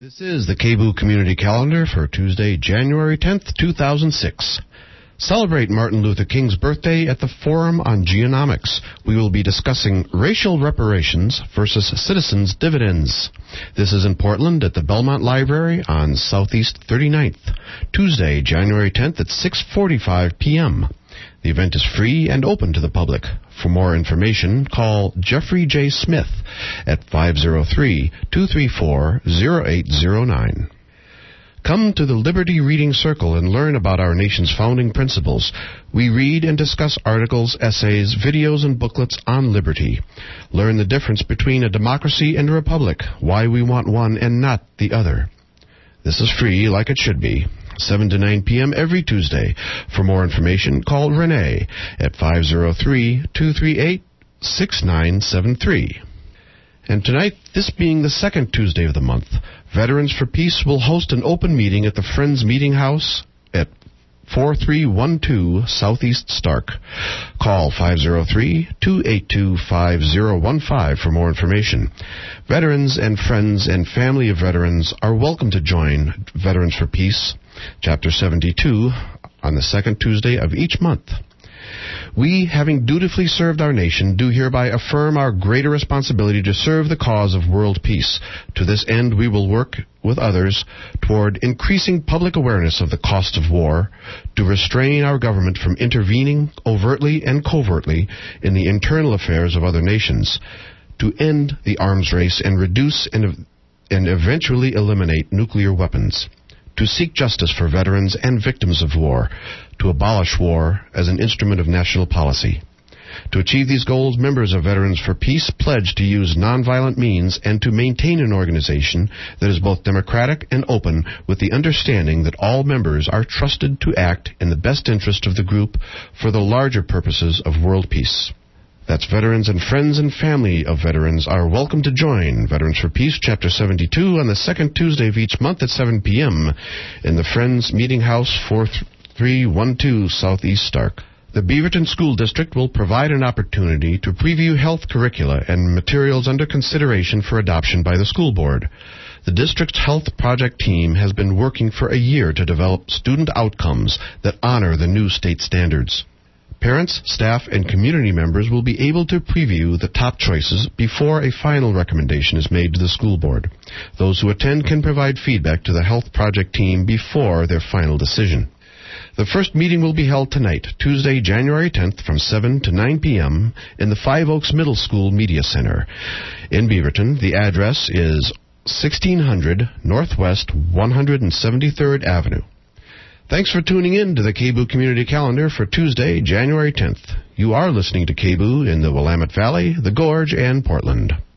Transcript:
This is the KBOO Community Calendar for Tuesday, January 10th, 2006. Celebrate Martin Luther King's birthday at the Forum on Geonomics. We will be discussing racial reparations versus citizens' dividends. This is in Portland at the Belmont Library on Southeast 39th, Tuesday, January 10th at 6:45 p.m. The event is free and open to the public. For more information, call Jeffrey J. Smith at 503-234-0809. Come to the Liberty Reading Circle and learn about our nation's founding principles. We read and discuss articles, essays, videos, and booklets on liberty. Learn the difference between a democracy and a republic, why we want one and not the other. This is free like it should be. 7 to 9 p.m. every Tuesday. For more information, call Renee at 503-238-6973. And tonight, this being the second Tuesday of the month, Veterans for Peace will host an open meeting at the Friends Meeting House at 4312 Southeast Stark. Call 503-282-5015 for more information. Veterans and friends and family of veterans are welcome to join Veterans for Peace, Chapter 72, on the second Tuesday of each month. We, having dutifully served our nation, do hereby affirm our greater responsibility to serve the cause of world peace. To this end, we will work with others toward increasing public awareness of the cost of war, to restrain our government from intervening overtly and covertly in the internal affairs of other nations, to end the arms race and reduce and eventually eliminate nuclear weapons, to seek justice for veterans and victims of war, to abolish war as an instrument of national policy. To achieve these goals, members of Veterans for Peace pledge to use nonviolent means and to maintain an organization that is both democratic and open, with the understanding that all members are trusted to act in the best interest of the group for the larger purposes of world peace. That's veterans and friends and family of veterans are welcome to join Veterans for Peace, Chapter 72, on the second Tuesday of each month at 7 p.m. in the Friends Meeting House, 4312 Southeast Stark. The Beaverton School District will provide an opportunity to preview health curricula and materials under consideration for adoption by the school board. The district's health project team has been working for a year to develop student outcomes that honor the new state standards. Parents, staff, and community members will be able to preview the top choices before a final recommendation is made to the school board. Those who attend can provide feedback to the health project team before their final decision. The first meeting will be held tonight, Tuesday, January 10th, from 7 to 9 p.m. in the Five Oaks Middle School Media Center. In Beaverton, the address is 1600 Northwest 173rd Avenue. Thanks for tuning in to the KBOO Community Calendar for Tuesday, January 10th. You are listening to KBOO in the Willamette Valley, the Gorge, and Portland.